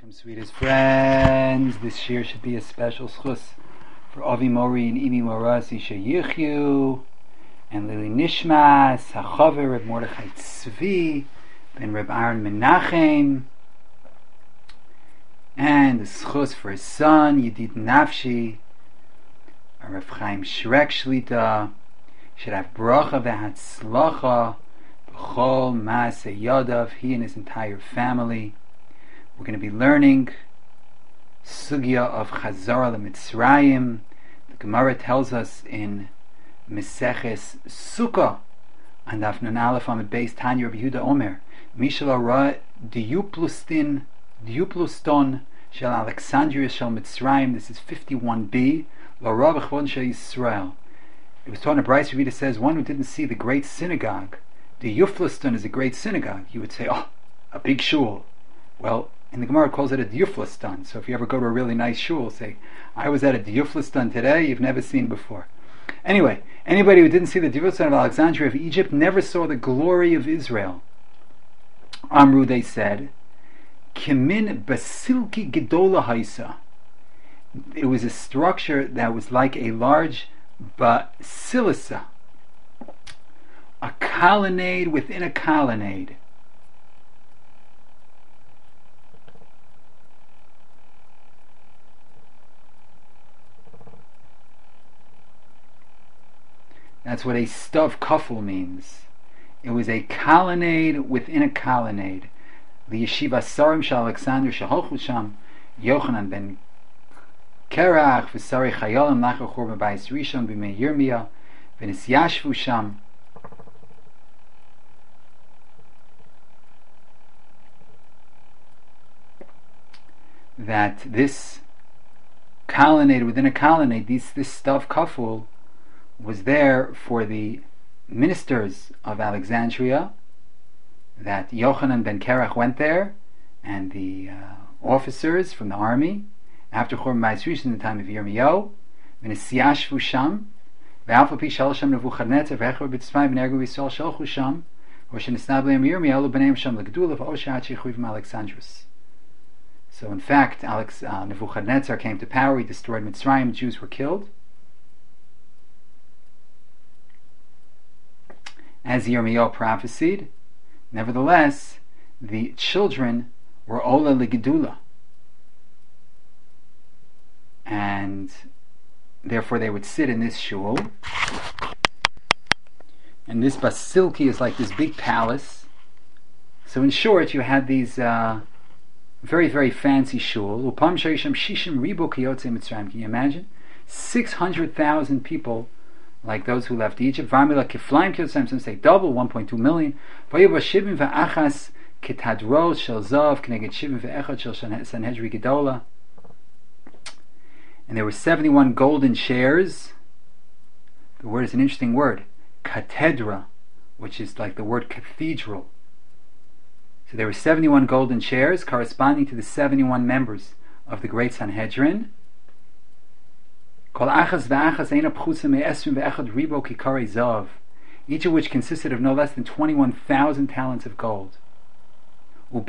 Aleichem, sweetest friends. This year should be a special schus for Avi Mori and Imi Morasi Sheyichyu and Lili Nishmas, Hachaver, Reb Mordechai Tzvi, Ben Reb Aaron Menachem, and the schus for his son, Yedid Nafshi, Reb Chaim Shrek Shlita. Should have bracha v'hatzlacha b'chol maaseh yadav, he and his entire family. We're going to be learning sugya of Chazara l'Mitzrayim. The Gemara tells us in Meseches Sukkah and Daf Nun Aleph Amud Beis Tanya Rabbi Yehuda Omer Mishal Ara Diyupluston Shel Alexandria Shel Mitzrayim. This is 51b. L'Ara B'chvon Shel Yisrael. It was taught in a Brayso. Rita says one who didn't see the great synagogue. The Yuflaston is a great synagogue. You would say, oh, a big shul. Well, in the Gemara it calls it a Diyuflaston. So if you ever go to a really nice shul, say, I was at a Diyuflaston today you've never seen before. Anyway, anybody who didn't see the Diyuflaston of Alexandria of Egypt never saw the glory of Israel. Amru, they said, Kimin Basilki Gedola Haisa. It was a structure that was like a large basilissa, a colonnade within a colonnade. That's what a stav kaful means. It was a colonnade within a colonnade. The yeshiva sarim shel Alexander sheholchu sham Yochanan ben Kerach v'sari chayalim lacha churban bayis rishon b'mei Yirmiyah v'nisyashvu sham. That this colonnade within a colonnade, this stav kaful, was there for the ministers of Alexandria, that Yochanan ben Kerach went there, and the officers from the army, after Churban Bayis Rishon in the time of Yirmiyahu, v'nisyashvu sham, v'alfa pi shal sham Nebuchadnezzar, v'echor b'tzvai v'nergu v'yisrael shalchu sham, v'shenisnab le'em Yirmiyahu l'b'neim sham l'gedula v'oshat shechuvim Alexandrus. So in fact, Nebuchadnezzar came to power, he destroyed Mitzrayim, Jews were killed. As Yirmiyahu prophesied, nevertheless, the children were Ola Legedula, and therefore they would sit in this shul. And this basilki is like this big palace. So in short, you had these very, very fancy shul. Can you imagine? 600,000 people, like those who left Egypt. Varmila kiflaim kiyosem, some say double, 1.2 million. Vayuba shivim va'achas kitadros shel zav k'neged shivim va'echad shel sanhedri gedola. And there were 71 golden chairs. The word is an interesting word, katedra, which is like the word cathedral. So there were 71 golden chairs corresponding to the 71 members of the great Sanhedrin. Each of which consisted of no less than 21,000 talents of gold. And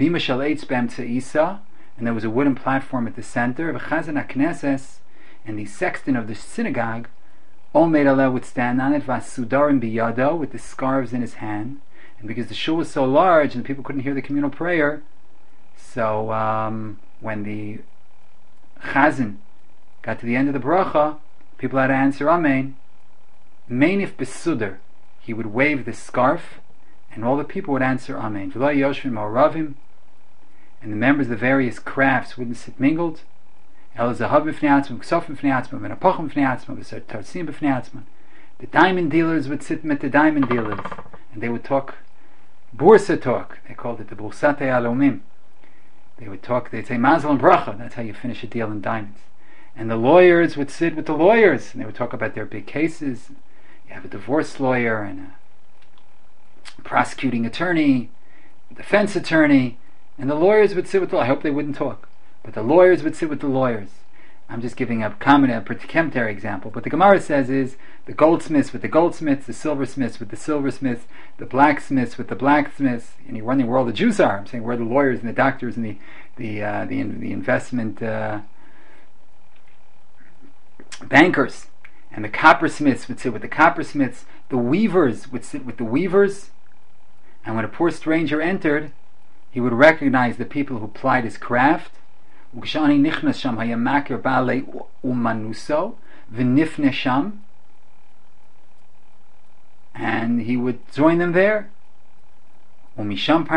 there was a wooden platform at the center. And the sexton of the synagogue, would stand on it, with the scarves in his hand. And because the shul was so large and people couldn't hear the communal prayer, so when the chazan got to the end of the bracha, people had to answer Amen. Mainif besudar, he would wave the scarf, and all the people would answer Amen. V'lo yoshvim ma'oravim, and the members of the various crafts wouldn't sit mingled. El zahav b'fnei atzmam, ksofim b'fnei atzmam, v'napachim b'fnei atzmam, v'tarsim b'fnei atzmam. The diamond dealers would sit with the diamond dealers, and they would talk bursa talk. They called it the bursate alomim. They would talk. They'd say mazel and bracha. That's how you finish a deal in diamonds. And the lawyers would sit with the lawyers, and they would talk about their big cases. You have a divorce lawyer and a prosecuting attorney, a defense attorney, and the lawyers would sit with the lawyers. I hope they wouldn't talk, but the lawyers would sit with the lawyers. I'm just giving a common example. What the Gemara says is the goldsmiths with the goldsmiths, the silversmiths with the silversmiths, the blacksmiths with the blacksmiths, and you're wondering where all the Jews are. I'm saying where are the lawyers and the doctors and the the investment bankers, and the coppersmiths would sit with the coppersmiths. The weavers would sit with the weavers, and when a poor stranger entered, he would recognize the people who plied his craft. And he would join them there. And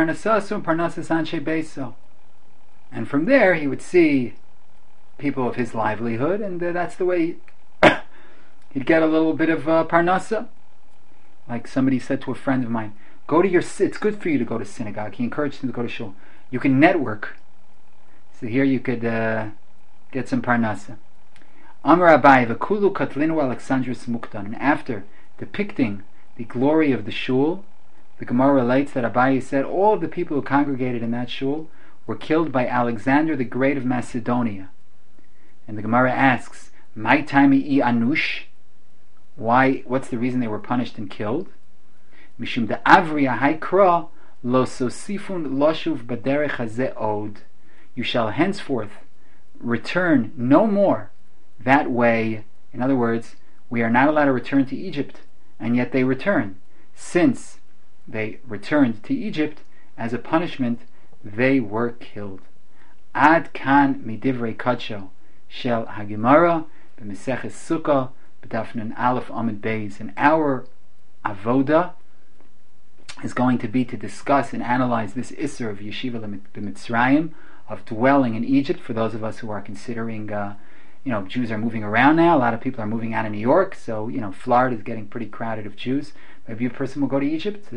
from there he would see people of his livelihood, and that's the way he'd get a little bit of parnasa. Like somebody said to a friend of mine, it's good for you to go to synagogue. He encouraged him to go to shul. You can network. So here you could get some parnasa. Amar Abai v'kulu katlinu Alexandrus muktan. And after depicting the glory of the shul, the Gemara relates that Abai said all of the people who congregated in that shul were killed by Alexander the Great of Macedonia. And the Gemara asks, "My taimi I anush?" Why? What's the reason they were punished and killed? Mishum de avriya haikra lo sosifun loshuv baderech hazeh od. You shall henceforth return no more that way. In other words, we are not allowed to return to Egypt, and yet they return. Since they returned to Egypt, as a punishment, they were killed. Ad kan midivrei kadsho shel hagimara b'meseches sukkah b'dafnun aleph amid beis. And our avoda is going to be to discuss and analyze this Isser of Yeshiva b'Mitzrayim, of dwelling in Egypt. For those of us who are considering, Jews are moving around now. A lot of people are moving out of New York, so Florida is getting pretty crowded of Jews. Maybe a person will go to Egypt.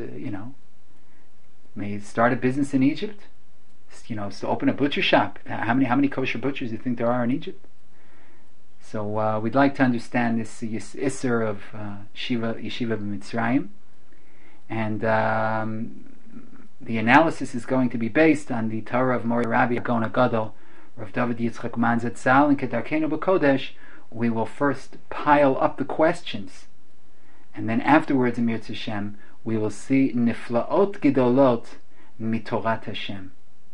May start a business in Egypt. To open a butcher shop. How many kosher butchers do you think there are in Egypt? So we'd like to understand this Isser of Yeshiva b'Mitzrayim. And the analysis is going to be based on the Torah of Mori Rabbi Gaon Gadol, Rav David Yitzchak Man Zatzal, and Kedarkenu B'Kodesh. We will first pile up the questions, and then afterwards, in Mirz Hashem, we will see Niflaot Gidolot Mitorat Hashem.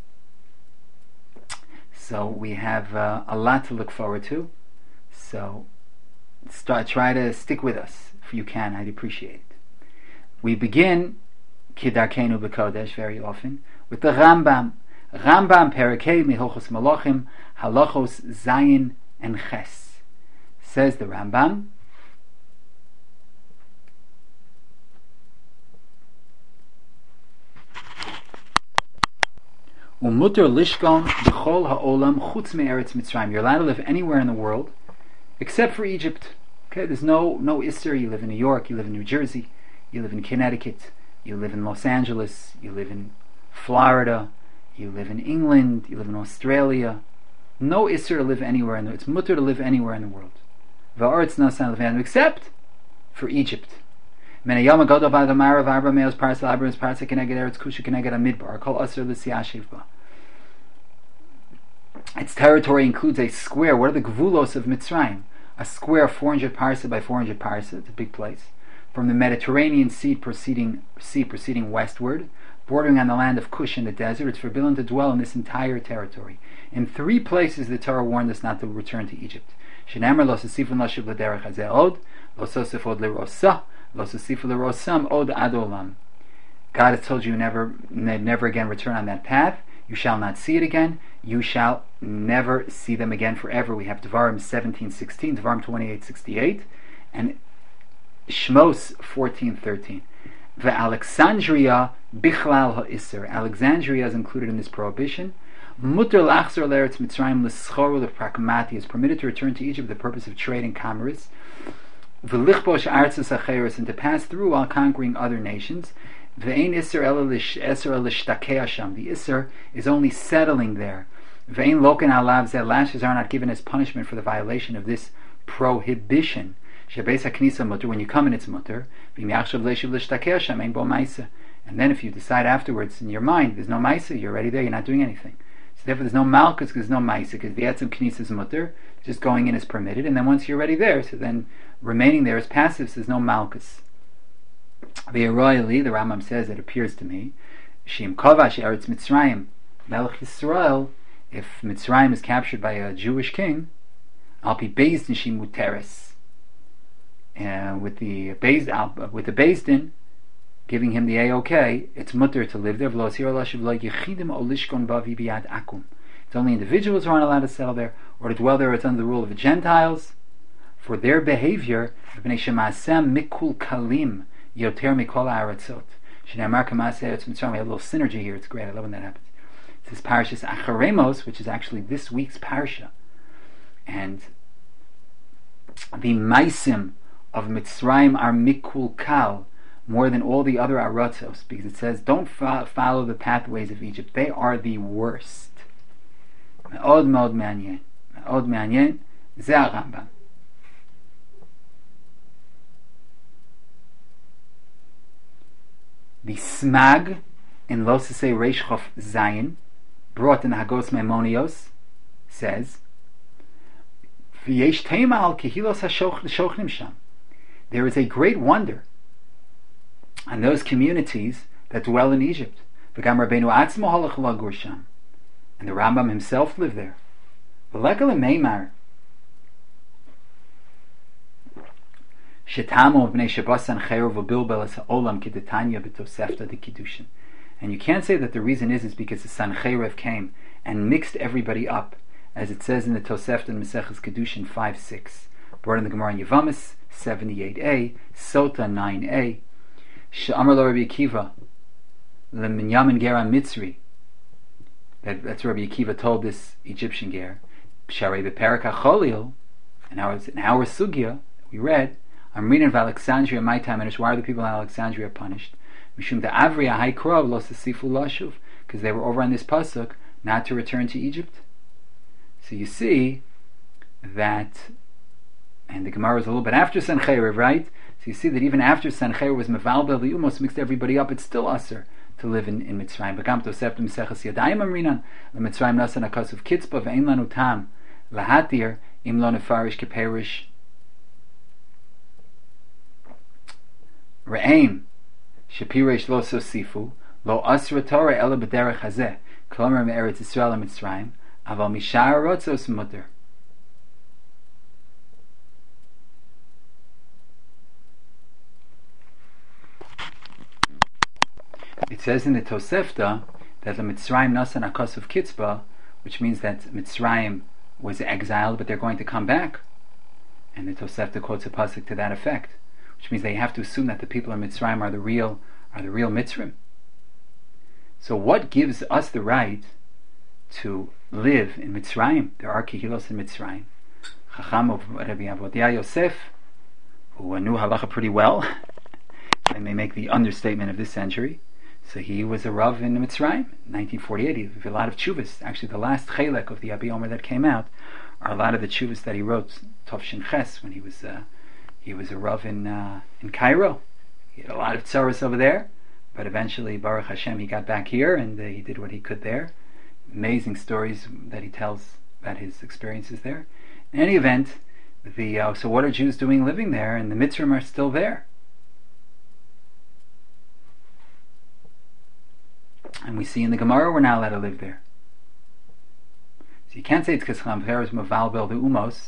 So we have a lot to look forward to. So try to stick with us if you can. I'd appreciate it. We begin Kedarkenu B'Kodesh very often with the Rambam. Rambam Perekei Mihilchos Malachim Halachos Zayin and Ches. Says the Rambam, Umuter Lishkon B'Chol Ha'olam Chutz Me'eretz Mitzrayim. You're allowed to live anywhere in the world except for Egypt. Okay, there's no Isser. You live in New York, you live in New Jersey, you live in Connecticut, you live in Los Angeles, you live in Florida, you live in England, you live in Australia. No Isser to live anywhere in the world. It's mutter to live anywhere in the world. Va'aretz nasan levan, except for Egypt. Menayam agadol b'adamara v'arba meos parsel abras parsel keneged eretz kusha keneged amidbar kol aser l'siyashiv ba. Its territory includes a square. What are the gvulos of Mitzrayim? A square 400 parsel by 400 parsel. It's a big place. From the Mediterranean Sea proceeding westward, bordering on the land of Cush in the desert, it's forbidden to dwell in this entire territory. In 3 places the Torah warned us not to return to Egypt. Shenemer lo sosifun lashuv l'derech hazeh od, lo sosif od l'rosa, lo sosifu l'rosam od ad olam. God has told you never again return on that path. You shall not see it again. You shall never see them again forever. We have Devarim 17:16, Devarim 28:68, and Shmos 14:13. The Alexandria bichlal ha'isser. Alexandria is included in this prohibition. Mutter lachzor l'eretz Mitzrayim l'schoru l'pragmati, is permitted to return to Egypt for the purpose of trade and commerce. V'lichbosh artzos acheres, and to pass through while conquering other nations. V'ein isser ela l'shtakei hasham. The isser is only settling there. V'ein loken alav zeh. Lashes are not given as punishment for the violation of this prohibition. When you come in, it's mutter. And then if you decide afterwards in your mind there's no maisa, you're already there, you're not doing anything. So therefore there's no malchus because there's no maisa, because the etzem knis is mutter, just going in is permitted, and then once you're already there, so then remaining there is passive, so there's no malchus. The Rambam says, it appears to me, Shim Kovash Eretz Mitzrayim Melech Yisrael if Mitzrayim is captured by a Jewish king, Al Pi Beis Din Shi Muteres, with the Beis Din giving him the A-OK, it's mutter to live there. It's only individuals who aren't allowed to settle there or to dwell there. It's under the rule of the Gentiles for their behavior. A little synergy here. It's great. I love when that happens. This is Parashas Acharemos, which is actually this week's Parasha. And the Maisim of Mitzrayim are Mikul Kal, more than all the other Aratzos, because it says, don't follow the pathways of Egypt. They are the worst. Me'od me'od me'anyen. Me'od me'anyen. Zeh HaRambam. The Smag in Losasei Reish Chof Zayin, brought in Hagos Maimonios, says, V'yesh teima al kehilos ha-shochnim sham. There is a great wonder on those communities that dwell in Egypt. V'gam Rabbeinu atzmo halach lagur sham. And the Rambam himself lived there. V'lekele meimar shetamo b'nei shabasan chayro v'bilbel es ha'olam k'detanya b'tosefta de kiddushin. And you can't say that the reason is because the Sancheriv came and mixed everybody up, as it says in the Tosefta in Maseches Kedushin 5:6, brought in the Gemara in Yevamis 78a, Sota 9a, She'amar lo Rabbi Akiva le'minyamin ger Mitzri. That's what Rabbi Akiva told this Egyptian ger. Psharei be'perak ha'cholil, and our sugya we read, I'm reading of Alexandria in my time, and it's why are the people in Alexandria punished? Mishum da'avriya ha'ikrov lo sesifu lashuv, because they were over on this pasuk not to return to Egypt. So you see that, and the Gemara is a little bit after Sancheriv, right? So you see that even after Sancheriv was mevalbel the umos, mixed everybody up, it's still usher to live in Mitzrayim. Begam tosefta Maseches Yadayim amrinan leMitzrayim nasan akasuv kitzpa ve'ein lanu tam lahatir im lo nefarish keperish re'aim Shapiresh lo sosifu lo asra Torah ela b'derech hazeh klomer me'eretz Yisrael Mitzrayim aval mishar rotzos mutter. It says in the Tosefta that the Mitzrayim nasan akasuv kitzba, which means that Mitzrayim was exiled, but they're going to come back. And the Tosefta quotes a pasuk to that effect, which means they have to assume that the people of Mitzrayim are the real Mitzrayim. So what gives us the right to live in Mitzrayim? There are kihilos in Mitzrayim. Chacham of Rabbi Avodia Yosef, who knew halacha pretty well, I may make the understatement of this century. So he was a Rav in Mitzrayim, 1948. He did a lot of tshuvas. Actually, the last chelek of the Abi Omer that came out are a lot of the tshuvas that he wrote, Tov Shin Ches, when he was a Rav in Cairo. He had a lot of tzaros over there, but eventually, Baruch Hashem, he got back here and he did what he could there. Amazing stories that he tells about his experiences there. In any event, so what are Jews doing living there? And the Mitzrayim are still there. And we see in the Gemara we're not allowed to live there. So you can't say it's because Champer is Mavalbel the Umos,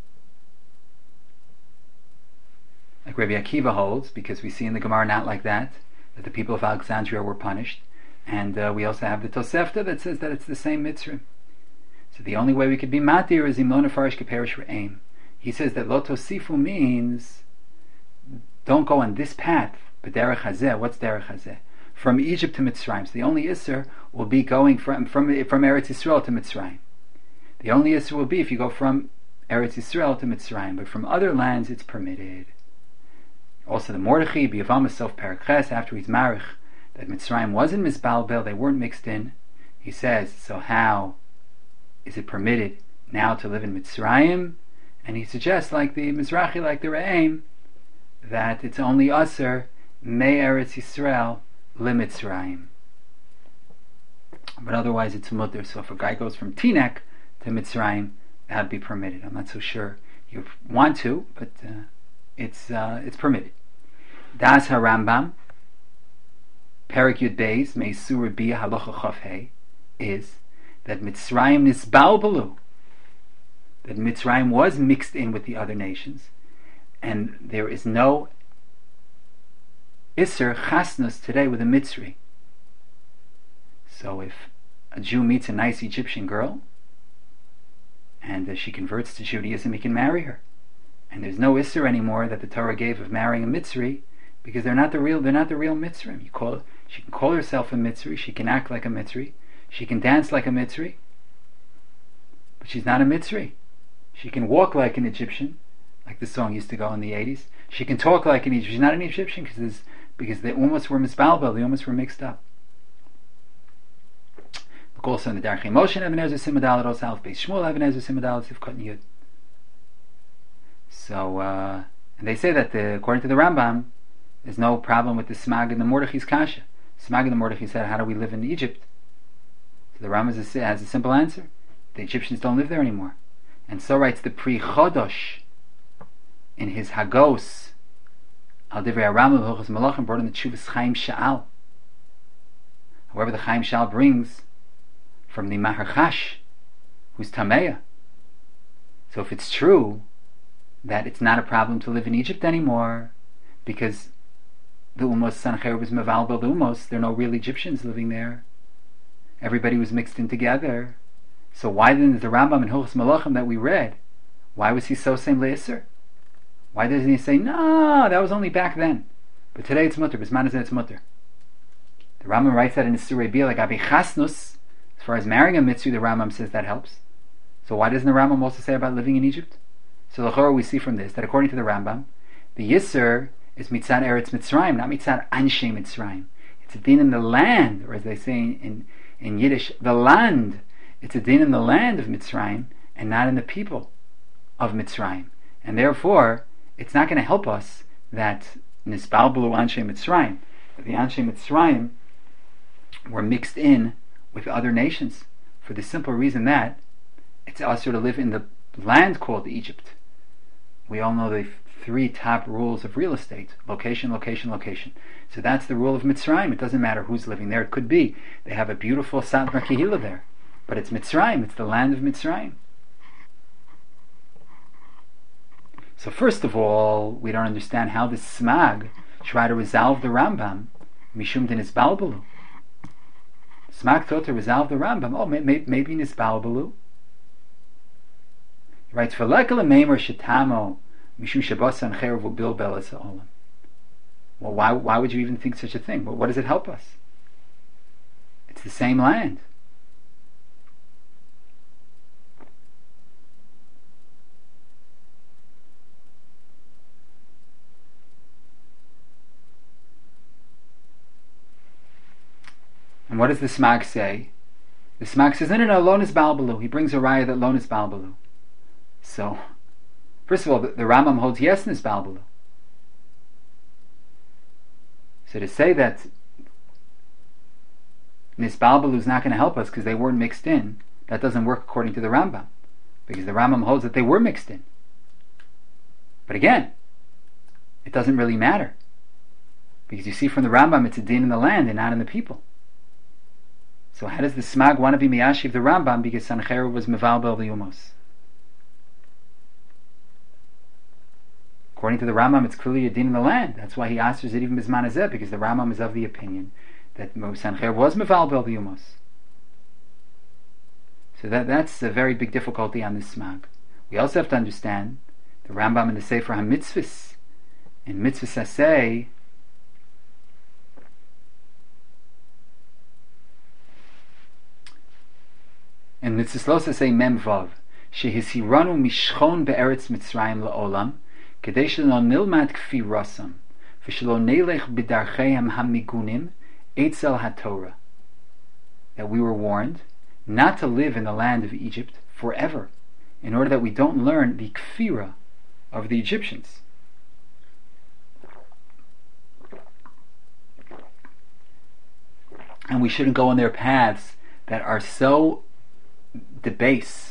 like Rabbi Akiva holds, because we see in the Gemara not like that the people of Alexandria were punished. And we also have the Tosefta that says that it's the same Mitzrayim. So the only way we could be matir is Imlon Farish Keperish Re'aim. He says that Lo Tosifu means don't go on this path, but Derech Hazeh. What's Derech Hazeh? From Egypt to Mitzrayim. So the only Isser will be going from Eretz Yisrael to Mitzrayim. The only Isser will be if you go from Eretz Yisrael to Mitzrayim, but from other lands it's permitted. Also the Mordechai, B'Yavam Sof Parakhes, after he's marich, that Mitzrayim wasn't Mizbalbel, they weren't mixed in. He says, so how is it permitted now to live in Mitzrayim? And he suggests, like the Mizrahi, like the Re'aim, that it's only Asr, Me Eretz Yisrael, Limitzrayim. But otherwise it's mutter. So if a guy goes from Tinek to Mitzrayim, that would be permitted. I'm not so sure you want to, but it's permitted. Das HaRambam, Perik Yud Beis, Meisur Bia Halacha Chav Hei, is that Mitzrayim nisbalbalu, that Mitzrayim was mixed in with the other nations, and there is no Isser Chasnus today with a Mitzri. So if a Jew meets a nice Egyptian girl, and she converts to Judaism, he can marry her. And there's no Isser anymore that the Torah gave of marrying a Mitzri, because they're not the real Mitzrim. She can call herself a Mitzri, she can act like a Mitzri, she can dance like a Mitzri, but she's not a Mitzri. She can walk like an Egyptian, like the song used to go in the 80s. She can talk like an Egyptian. She's not an Egyptian because they almost were misbalbel, they almost were mixed up. Also in the Darchei Moshe Even Ezer Simadal Ros Alf Beis Shmuel Even Ezer Simadal Sivkot Yud. So, and they say that according to the Rambam, there's no problem with the Smag and the Mordechai's Kasha. Smag and the Mordechai said, how do we live in Egypt? So the Rambam has a simple answer. The Egyptians don't live there anymore. And so writes the Pri Chodosh in his Hagos Al Divrei Rambam Hilchos Malachim, brought in the Tshuvas Chaim Sha'al. However, the Chaim Sha'al brings from the Mahar Chash, who's Tameya. So if it's true that it's not a problem to live in Egypt anymore, because the Umos Sancheir was Mevalbel the Umos, there are no real Egyptians living there. Everybody was mixed in together. So why then the Rambam in Hilchos Malachim that we read, why was he so same Le'isr? Why doesn't he say, no, that was only back then, but today it's mutter, Bisman it's mutter? The Rambam writes that in the Surei Bia, like Abi Chasnus. As far as marrying a Mitzri, the Rambam says that helps. So why doesn't the Rambam also say about living in Egypt? So l'chorah we see from this that according to the Rambam, the Yisr is Mitzad Eretz Mitzrayim, not Mitzad Anshe Mitzrayim. It's a din in the land, or as they say in Yiddish, the land. It's a din in the land of Mitzrayim, and not in the people of Mitzrayim. And therefore, it's not going to help us that Nisbalbelu Anshe Mitzrayim, that the Anshe Mitzrayim were mixed in with other nations, for the simple reason that it's also to live in the land called Egypt. We all know the three top rules of real estate: location, location, location. So that's the rule of Mitzrayim. It doesn't matter who's living there. It could be they have a beautiful Satmar Kehillah there, but it's Mitzrayim, it's the land of Mitzrayim. So first of all, we don't understand how the Smag try to resolve the Rambam Mishum Din Isbalbalu. Smag thought to resolve the Rambam. Oh, maybe Nisbalbalu. He writes, "V'lekal meimer shetamo mishum shabasan cheruv bilbel es ha'olam." Well, why would you even think such a thing? Well, what does it help us? It's the same land. And what does the Smag say? The Smag says, no, Lo Nisbalbalu. He brings a raya that Lo Nisbalbalu. So, first of all, the Rambam holds yes Nisbalbalu. So to say that Nisbalbalu is not going to help us because they weren't mixed in, that doesn't work according to the Rambam. Because the Rambam holds that they were mixed in. But again, it doesn't really matter. Because you see from the Rambam, it's a din in the land and not in the people. So how does the Smag want to be Miyashiv the Rambam because Sancheru was Mevalbel the Umos? According to the Rambam, it's clearly a din in the land. That's why he answers it even Bisman Hazeh, because the Rambam is of the opinion that Sancheru was Mevalbel the Umos. So that's a very big difficulty on this Smag. We also have to understand the Rambam in the Sefer HaMitzvahs, in Mitzvahs Aseh, in Mitzvahs Aseh Mem Vav, Shehisiranu Mishchon Be'eretz Mitzrayim La'olam, Kedei Shelo Nilmad Kfi Rasam, V'Shelo Nelech B'Darcheim HaMigunim, Eitzel HaTorah. That we were warned not to live in the land of Egypt forever, in order that we don't learn the kfira of the Egyptians. And we shouldn't go on their paths that are so debase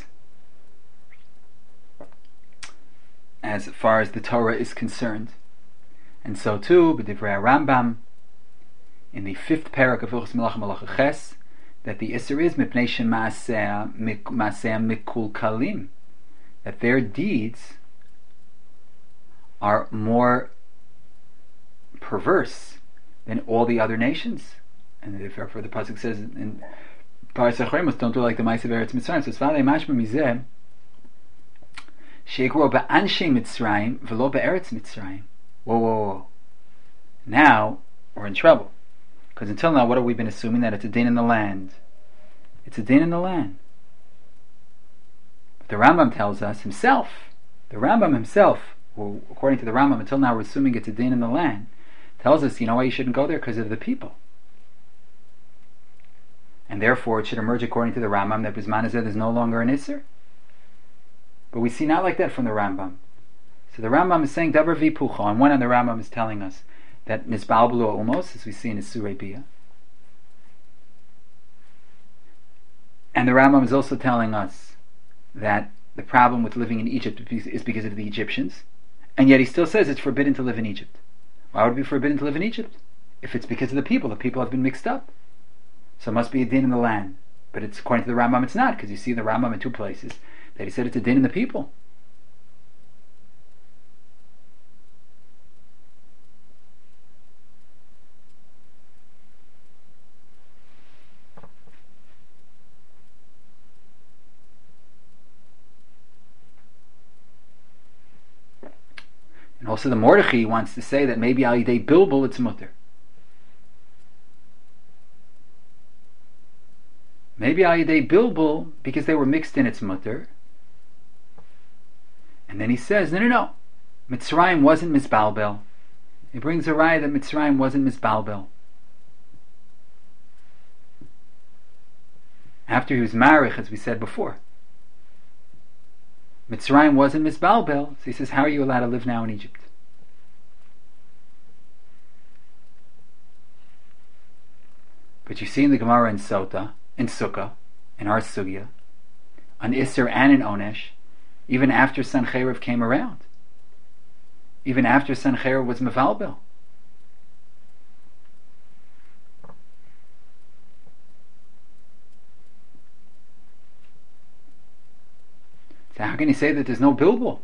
as far as the Torah is concerned. And so too, B'divrei Rambam, in the 5th parak of Hilchos Melachim Halacha Ches, that the Isser is mipnei shemaaseh mikul kalim, that their deeds are more perverse than all the other nations. And therefore the pasuk says in Paras Achreimus, don't do like the Ma'aseh Eretz Mitzrayim. So it's v'alei mashma mizeh sheikro ba'anshei Mitzrayim v'lo be'eretz Mitzrayim. Whoa. Now we're in trouble. Because until now, what have we been assuming? That it's a din in the land. It's a din in the land. But the Rambam tells us himself, who, according to the Rambam, until now we're assuming it's a din in the land, tells us, you know why you shouldn't go there? Because of the people. And therefore it should emerge according to the Rambam that Bisman Hazeh is no longer an Isser. But we see not like that from the Rambam. So the Rambam is saying Dabar Vipucha. On one hand the Rambam is telling us that Nisbalbulu Umos, as we see in his Surei Biyah. And the Rambam is also telling us that the problem with living in Egypt is because of the Egyptians. And yet he still says it's forbidden to live in Egypt. Why would it be forbidden to live in Egypt? If it's because of the people have been mixed up. So it must be a din in the land. But it's according to the Rambam it's not, because you see in the Rambam in two places that he said it's a din in the people. And also the Mordechai wants to say that maybe Al Yidei Bilbul it's mutter. Maybe Al Yidei Bilbul, because they were mixed in, it's mutter. And then he says, no. Mitzrayim wasn't misbalbel. He brings a raya that Mitzrayim wasn't misbalbel. After he was marich, as we said before. Mitzrayim wasn't misbalbel, so he says, how are you allowed to live now in Egypt? But you see in the Gemara in Sota, in Sukkah, in our Sugya, an Isser and an Onesh, even after Sancheiriv came around. Even after Sancheiriv was Mevalbel. So how can you say that there's no Bilbul?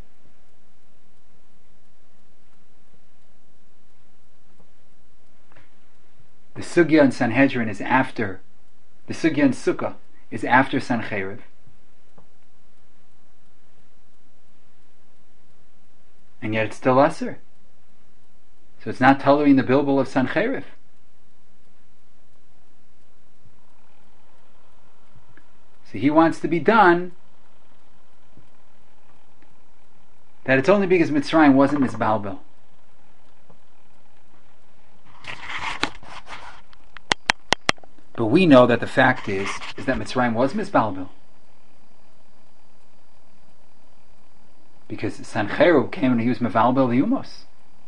The Sugya in Sanhedrin is after, the Sugya in Sukkah is after Sancheiriv. And yet it's still Asr. So it's not tolerating the Bilbul of Sancheiriv. So he wants to be done that it's only because Mitzrayim wasn't misbalbel. But we know that the fact is that Mitzrayim was misbalbel. Because Sancheiriv came and he was mevalbel the Umos.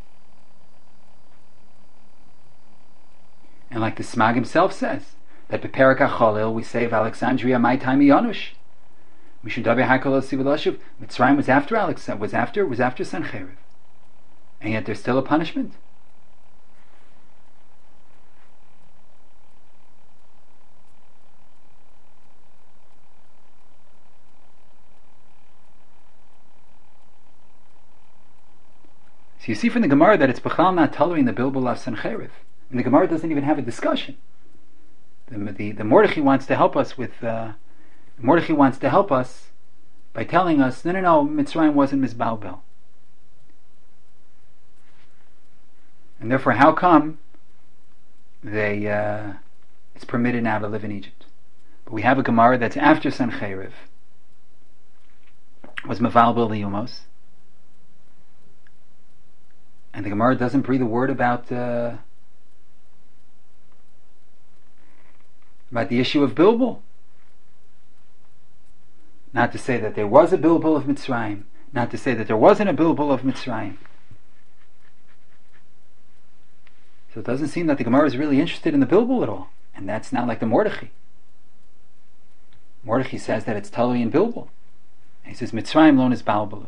And like the Smag himself says, that Beperak HaCholil we say of Alexandria, my time Yanush. Mitzrayim was after Alexander, was after Sancheiriv. And yet there's still a punishment. So you see from the Gemara that it's Bechal not tolerating the Bilbul of Sancheiriv. And the Gemara doesn't even have a discussion. The Mordechai wants to help us with Mordechai wants to help us by telling us, no, Mitzrayim wasn't misbalbel. And therefore, how come it's permitted now to live in Egypt? But we have a Gemara that's after Sancheiriv was mevalbel the Umos, and the Gemara doesn't breathe a word about the issue of Bilbul. Not to say that there was a Bilbul of Mitzrayim, not to say that there wasn't a Bilbul of Mitzrayim. So it doesn't seem that the Gemara is really interested in the Bilbul at all. And that's not like the Mordechai. Mordechai says that it's Talui in Bilbul. And he says Mitzrayim lon is Balbalu.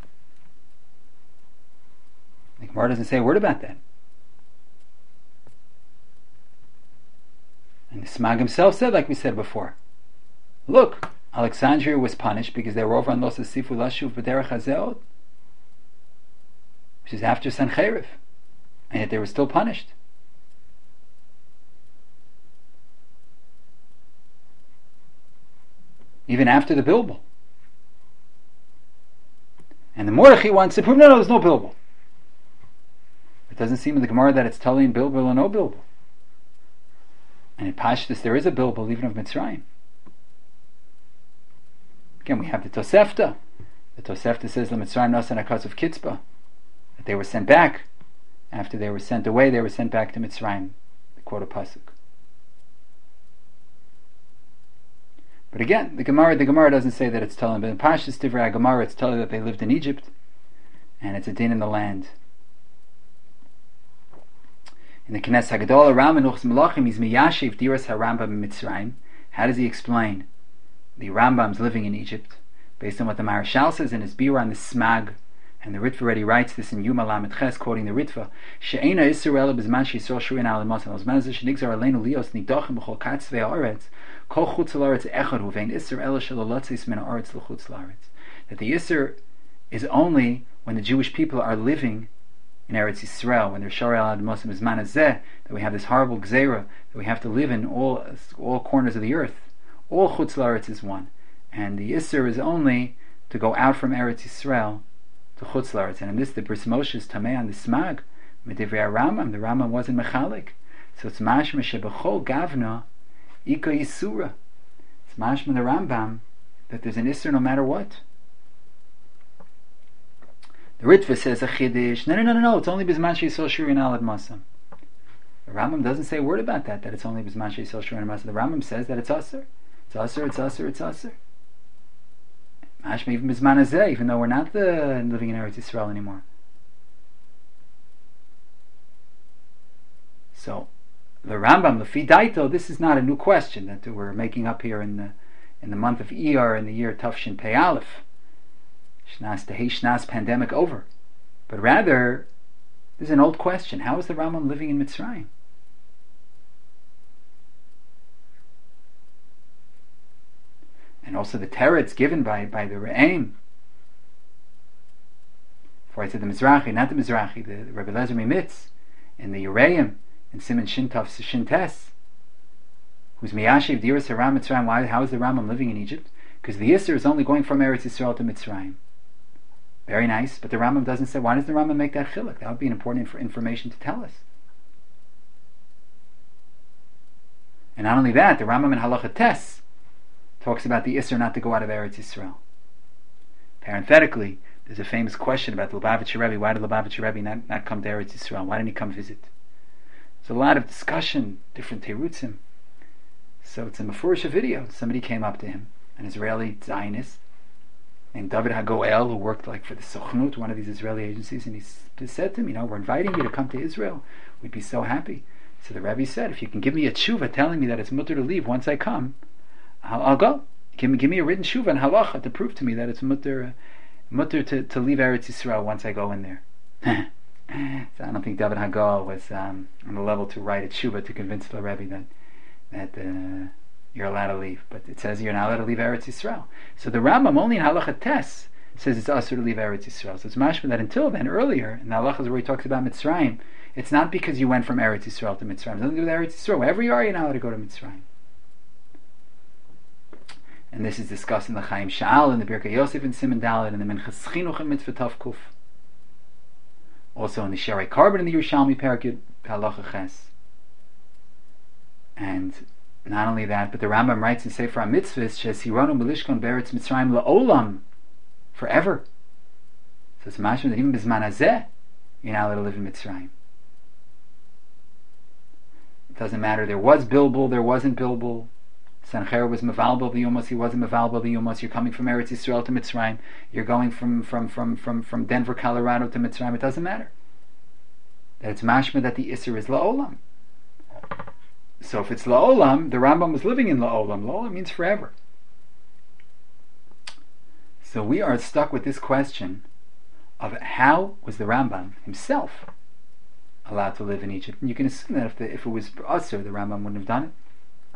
The Gemara doesn't say a word about that. And the Smag himself said, like we said before, look, Alexandria was punished because they were over on Los Asifu Lashuv B'derech Hazeot, which is after Sancheriv, and yet they were still punished. Even after the Bilbul. And the Mordechai wants to prove, no, there's no Bilbul. It doesn't seem in the Gemara that it's telling Bilbul or no Bilbul. And in Pashtus there is a Bilbul even of Mitzrayim. Again, we have the Tosefta. The Tosefta says the Mitzrayim Nasan Akas of Kitzbah, that they were sent back. After they were sent away, they were sent back to Mitzrayim. The quote of Pasuk. But again, the Gemara doesn't say that it's telling, but in Pashtus Divrei Gemara it's telling that they lived in Egypt, and it's a din in the land. In the Knes Hagadol, Rambam Nuchs Melachim is Miyashiv Diras HaRambam Mitzrayim. How does he explain the Rambam's living in Egypt? Based on what the Maharshal says in his Bira on the Smag, and the Ritva already writes this in Yuma Lamed Ches, quoting the Ritva, She'ena Yisrael b'zman she'Yisrael shurin al imosan, al zman zeh shenigzar aleinu lios nidachim b'chol katzvei haaretz, kol chutz la'aretz echad hu vein Yisrael shelolotzis min haaretz l'chutz la'aretz. That the Yisr is only when the Jewish people are living in Eretz Yisrael, when they're Shari al Admosim b'zman hazeh, that we have this horrible gzeira, that we have to live in all corners of the earth. All chutz la'aretz is one. And the Yisr is only to go out from Eretz Yisrael to Chutz La'aretz. And in this, the Bris Moshe is Tamei on the Smag, Medivrei Rambam, the Rambam wasn't Mechalik. So it's mashma shebechol gavna ika yisura. It's mashma the Rambam that there's an Isser no matter what. The Ritva says a Chiddush, no, it's only Bizman She'Yisrael Shurin Al Admasam. The Rambam doesn't say a word about that it's only Bizman She'Yisrael Shurin Al Admasam. The Rambam says that it's Asr. It's Asr. Mashma even Bizman Hazeh, even though we're not living in Eretz Yisrael anymore. So, the Rambam, Lefi Daito, this is not a new question that we're making up here in the month of Iyar in the year Tafshin Pei Aleph. Shnas Tehei Shnas, pandemic over. But rather, this is an old question. How is the Rambam living in Mitzrayim? And also the teretz given by the Re'im. Before I said the Mizrahi, not the Mizrahi, the Rebbe Lezer Mimitz, and the Yereim, and Simon Shintov Shintes, who's Miyashiv Diras Haram Mitzrayim. How is the Rambam living in Egypt? Because the Yisr is only going from Eretz Yisrael to Mitzrayim. Very nice, but the Rambam doesn't say, why does the Rambam make that chiluk? That would be an important information to tell us. And not only that, the Rambam in Halacha Tes talks about the Isser not to go out of Eretz Yisrael. Parenthetically, there's a famous question about the Lubavitcher Rebbe. Why did Lubavitcher Rebbe not come to Eretz Yisrael? Why didn't he come visit? There's a lot of discussion, different terutzim. So it's a Mefurish video. Somebody came up to him, an Israeli Zionist named David Hagoel, who worked for the Sochnut, one of these Israeli agencies, and he said to him, we're inviting you to come to Israel. We'd be so happy. So the Rebbe said, if you can give me a tshuva telling me that it's mutter to leave once I come, I'll go. Give me a written tshuva and halacha to prove to me that it's mutter to leave Eretz Yisrael once I go in there. So I don't think David Hagal was on the level to write a tshuva to convince the Rebbe that you're allowed to leave. But it says you're not allowed to leave Eretz Yisrael. So the Rambam only in Halacha Tes says it's asur to leave Eretz Yisrael. So it's mashma that until then, earlier, in the halachas where he talks about Mitzrayim, it's not because you went from Eretz Yisrael to Mitzrayim. It's nothing to do with Eretz Yisrael. Wherever you are, you're not allowed to go to Mitzrayim. And this is discussed in the Chaim Sha'al, in the Birkei Yosef in Siman Dalet, and the Minchas Chinuch in Mitzvah Tav Kuf. Also in the Sherei Carbon in the Yerushalmi Parakut Halacha Ches. And not only that, but the Rambam writes in Sefer HaMitzvahs, Shesironu Melishkon Beretz Mitzrayim La'olam, forever. So it's mashma that even Bizman Hazeh, you're not allowed to live in Mitzrayim. It doesn't matter, there was Bilbul, there wasn't Bilbul. Sancher was Mevalbal B'Yumos, he wasn't Mevalbal B'Yumos. You're coming from Eretz Yisrael to Mitzrayim. You're going from Denver, Colorado to Mitzrayim. It doesn't matter. That it's mashma that the Isser is La'olam. So if it's La'olam, the Rambam was living in La'olam. La'olam means forever. So we are stuck with this question of how was the Rambam himself allowed to live in Egypt. And you can assume that if it was Asr, the Rambam wouldn't have done it.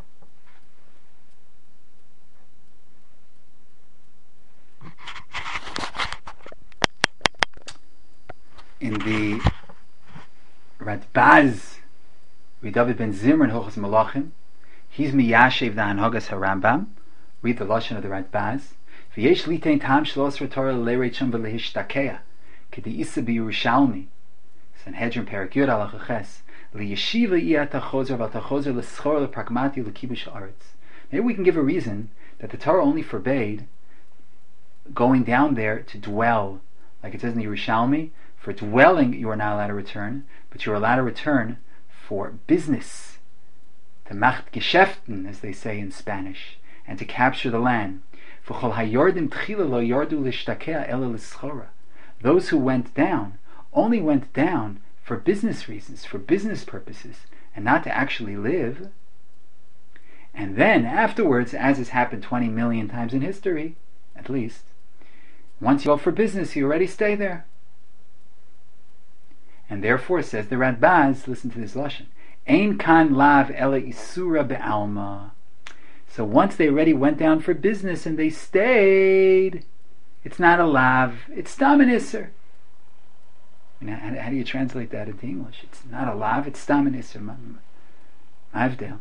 in the Radbaz, David ben Zimmer in Hilchos Malachim, he's miyashev the Hanhagas HaRambam. Read the lashon of the Radbaz. V'yesh litein tam shlos v'torah l'leireicham v'lehishtakeya k'di isa b'Yerushalmi Sanhedrin Perek Yud Halacha Ches liyeshiva iyat hachozer v'atachozer l'schor l'pragmati l'kibush haaretz. Maybe we can give a reason that the Torah only forbade going down there to dwell, like it says in the Yerushalmi. For dwelling you are not allowed to return, but you are allowed to return for business, to macht geschäften, as they say in Spanish, and to capture the land. Those who went down only went down for business reasons, for business purposes, and not to actually live. And then afterwards, as has happened 20 million times in history, at least, once you go for business, you already stay there. And therefore, says the Radbaz, listen to this lashon, Ein kan lav ela isura be'alma. So once they already went down for business and they stayed, it's not a lav, it's stam and iser. How do you translate that into English? It's not a lav, it's stam and iser. Avdel.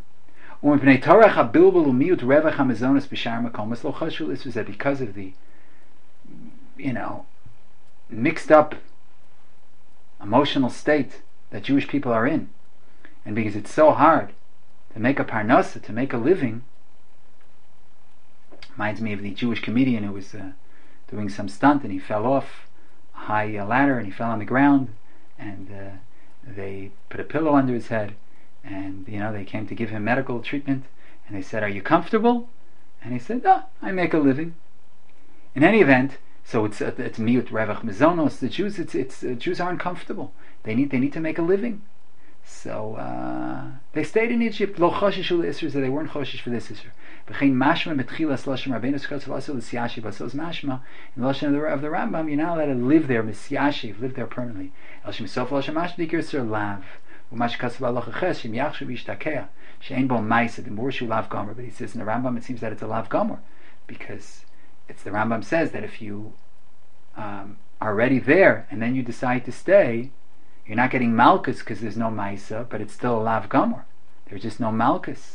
That because of the, mixed up emotional state that Jewish people are in, and because it's so hard to make a parnasa, to make a living. Reminds me of the Jewish comedian who was doing some stunt and he fell off a high ladder and he fell on the ground, and they put a pillow under his head, and they came to give him medical treatment, and they said, "Are you comfortable?" And he said, "No, I make a living." In any event, so it's miut revach mezonos. The Jews, Jews aren't comfortable. They need to make a living. So they stayed in Egypt. Lo choshishu le'isr, so they weren't choshish for this isr. V'chein mashma betchilas lashon Rabbeinu Skotz v'aso l'siyashiv v'aso mashma. In the lashon of the Rambam, you're not allowed to live there, misyashiv, live there permanently. El shem sof lashon mashma dikir sir lav. U'mash katsav halacha ches shem yachshu v'ishtakeya she'ein bo ma'aseh the morshu lav gomer. But he says in the Rambam, it seems that it's a lav gomer because it's the Rambam says that if you are already there and then you decide to stay, you're not getting malchus because there's no maisa, but it's still a lav gomer. There's just no malchus.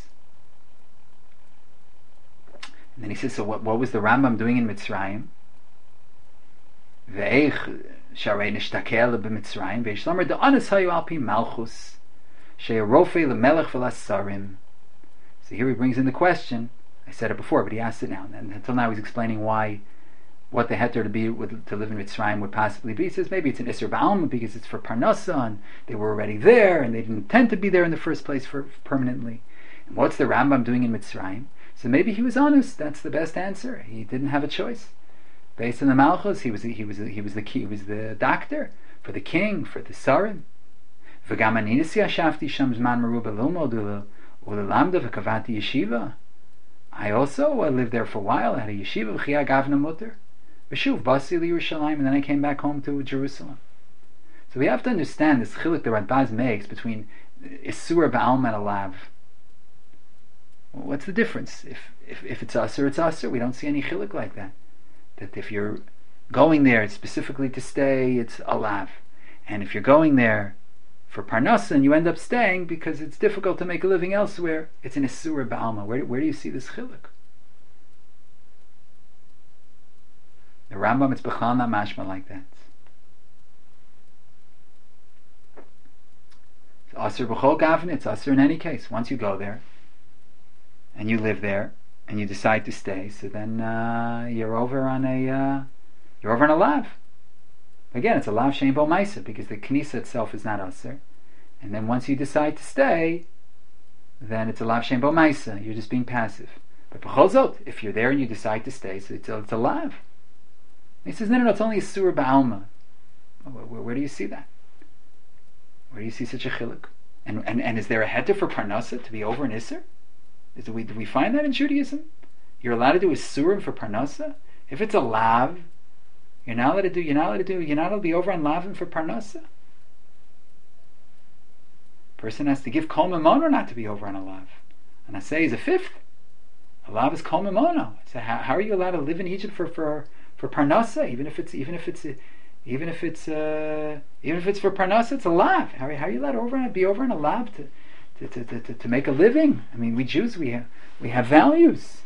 And then he says, so what was the Rambam doing in Mitzrayim? Ve'ech sharei nishtakel b'Mitzrayim ve'ishlomer da'anas hayu alpi malchus she'erofei lemelech v'lasarim. So here he brings in the question. I said it before, but he asked it now. And until now he's explaining what the heter to live in Mitzrayim would possibly be. He says maybe it's an Isser Ba'alma because it's for Parnasa and they were already there and they didn't intend to be there in the first place for permanently. And what's the Rambam doing in Mitzrayim? So maybe he was honest. That's the best answer. He didn't have a choice. Based on the Malchus, he was the doctor for the king, for the Sarim. V'gam ani yashafti sham zman meruba lilmod u'lelamda v'kavati yeshiva. I also lived there for a while. I had a yeshiva v'chiyah gavna mutter. V'shuv basi Yerushalayim, and then I came back home to Jerusalem. So we have to understand this chiluk the Radbaz makes between Isur Ba'alma and a lav. What's the difference? If it's Asur, it's Asur. We don't see any chiluk like that. That if you're going there specifically to stay, it's a lav. And if you're going there for Parnasa and you end up staying because it's difficult to make a living elsewhere, it's an Isur Ba'alma. Where do you see this chiluk? The Rambam, it's B'chal not mashma like that. It's Asur B'chol Gavin, it's Asur in any case. Once you go there, and you live there, and you decide to stay, so then you're over on a lav. Again, it's a lav shein bo ma'isa, because the knisa itself is not Asur. And then once you decide to stay, then it's a lav shein bo ma'isa. You're just being passive. But b'chol zot, if you're there and you decide to stay, so it's a lav. He says, no, it's only a Surah Ba'alma. Where do you see that? Where do you see such a chiluk? And is there a heter for Parnasa to be over an Isser? Do we find that in Judaism? You're allowed to do a Surah for Parnasa? If it's a lav, you're not allowed to be over on lavin for Parnasa. Person has to give kol mimono not to be over on a lav. And I say is a fifth. A lav is kol mimono. So how are you allowed to live in Egypt for Parnasa, even if it's even if it's for parnasa, it's a lav. How are you allowed to be over in a lab to make a living? I mean, we Jews, we have values.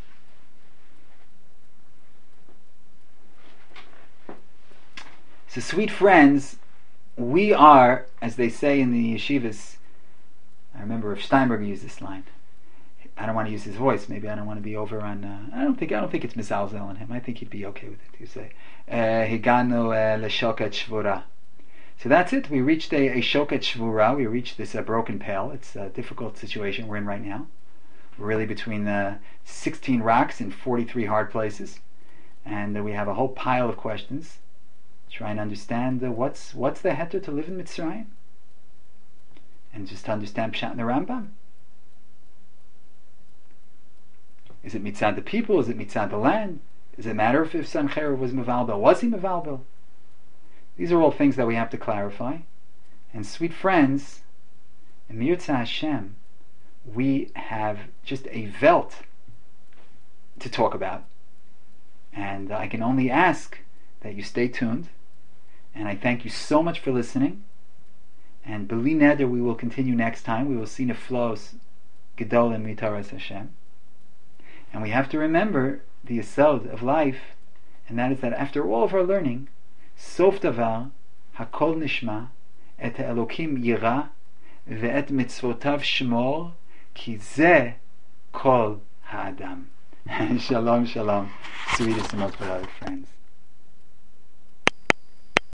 So, sweet friends, we are, as they say in the yeshivas. I remember if Steinberg used this line. I don't want to use his voice. Maybe I don't want to be over on. I don't think it's mizalzel on him. I think he'd be okay with it. You say, "Higanu leshoket shvura." So that's it. We reached a shoket shvura. We reached this broken pail. It's a difficult situation we're in right now. We're really between 16 rocks in 43 hard places, and we have a whole pile of questions. Trying to understand what's the heter to live in Mitzrayim, and just to understand Pshat in the Rambam. Is it mitzad the people? Is it mitzad the land? Does it matter if Sancheir was mevalbel? Was he mevalbel? These are all things that we have to clarify. And sweet friends, in Mirza Hashem, we have just a velt to talk about. And I can only ask that you stay tuned. And I thank you so much for listening. And B'li Neder, we will continue next time. We will see Neflos Gedolim Mitaras Hashem. And we have to remember the yesod of life, and that is that after all of our learning, Sof Davar Hakol Nishma Et Elokim Yira Ve'et Mitzvotav Shmor Ki Zeh Kol Ha'adam. Shalom, shalom, sweetest and most beloved friends.